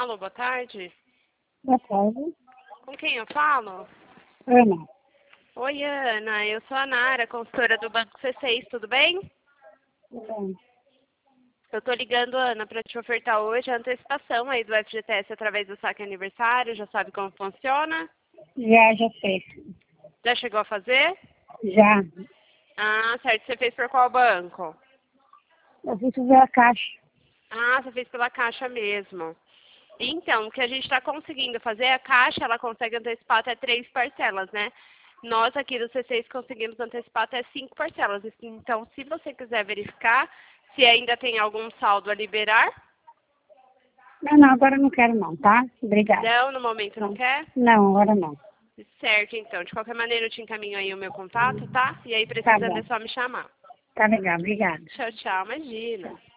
Alô, boa tarde. Boa tarde. Com quem eu falo? Ana. Oi, Ana. Eu sou a Nara, consultora do Banco C6, tudo bem? Tudo bem. Eu tô ligando, Ana, para te ofertar hoje a antecipação aí do FGTS através do saque aniversário. Já sabe como funciona? Já sei. Já chegou a fazer? Já. Ah, certo. Você fez por qual banco? Eu fui fazer a caixa. Ah, você fez pela Caixa mesmo. Então, o que a gente está conseguindo fazer, a Caixa, ela consegue antecipar até 3 parcelas, né? Nós aqui do C6 conseguimos antecipar até 5 parcelas. Então, se você quiser verificar se ainda tem algum saldo a liberar, Não, agora não quero não, tá? Obrigada. não, no momento não quer? Não, agora não. Certo, então. De qualquer maneira, eu te encaminho aí o meu contato, tá? E aí, Tá precisando, bom. é só me chamar. Tá legal, obrigada. Tchau, tchau. Imagina.